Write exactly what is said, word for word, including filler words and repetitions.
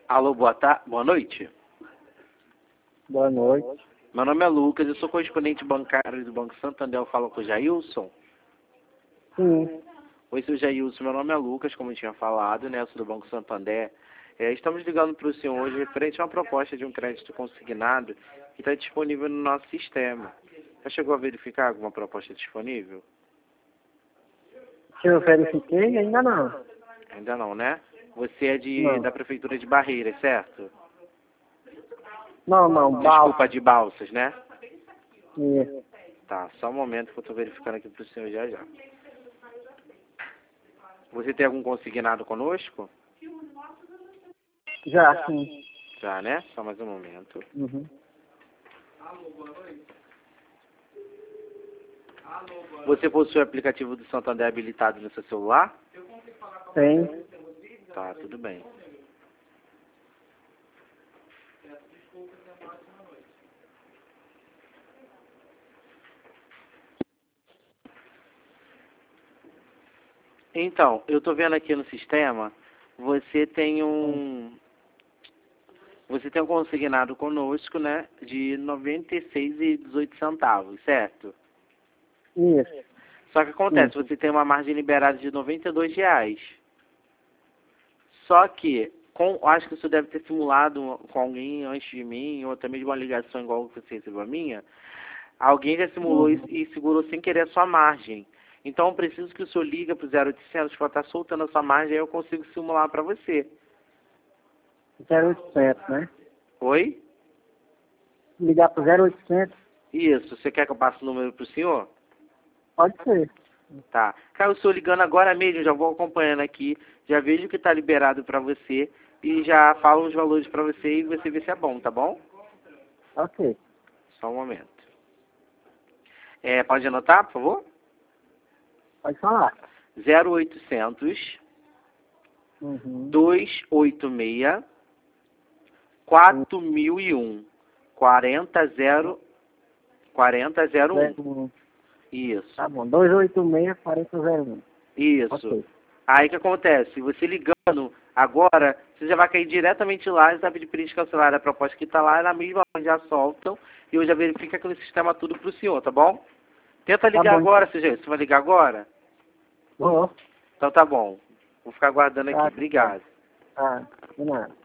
Alô, boa tarde, boa noite. Boa noite. Meu nome é Lucas, eu sou correspondente bancário do Banco Santander, eu falo com o Jailson. Sim. Oi, seu Jailson, meu nome é Lucas, como eu tinha falado, né, eu sou do Banco Santander. É, estamos ligando para o senhor hoje referente a uma proposta de um crédito consignado que está disponível no nosso sistema. Já chegou a verificar alguma proposta disponível? Se eu verifiquei, ainda não. Ainda não, né? Você é de, Não. da Prefeitura de Barreiras, certo? Não, não, Desculpa, balsa. de Balsas, né? Isso. Tá, só um momento que eu estou verificando aqui para o senhor já já. Você tem algum consignado conosco? Já, sim. Já, né? Só mais um momento. Uhum. Você possui o aplicativo do Santander habilitado no seu celular? Tem. Tá, tudo bem. Então, eu tô vendo aqui no sistema, você tem um... Você tem um consignado conosco, né, de noventa e seis reais e dezoito centavos, certo? Isso. Só que acontece, Isso. você tem uma margem liberada de noventa e dois reais. Só que, com, acho que isso deve ter simulado com alguém antes de mim, ou até mesmo uma ligação igual que você recebeu a minha. Alguém já simulou Uhum. isso e segurou sem querer a sua margem. Então, eu preciso que o senhor liga para o zero oitocentos para estar soltando a sua margem, aí eu consigo simular para você. zero oitocentos, né? Oi? Ligar pro zero oitocentos? Isso. Você quer que eu passe o número para o senhor? Pode ser. Tá. Cara, o senhor ligando agora mesmo, já vou acompanhando aqui, já vejo que está liberado para você e já falo os valores para você e você vê se é bom, tá bom? Ok. Só um momento. É, pode anotar, por favor? Pode falar. zero oitocentos, Uhum. duzentos e oitenta e seis, quatro mil e um, quarenta zero, quarenta zero um. zero um. Isso, Tá bom. dois oito seis, quatro zero um. isso. Ok. Aí o que acontece? Você ligando agora, você já vai cair diretamente lá e vai pedir para eles cancelar a proposta que está lá, na mesma hora já soltam e eu já verifico aquele sistema tudo para o senhor, tá bom? Tenta Tá ligar bom, agora, então. seja você vai ligar agora? Vou. Então tá bom. Vou ficar aguardando aqui. Tá, tá. Obrigado. Tá. De nada.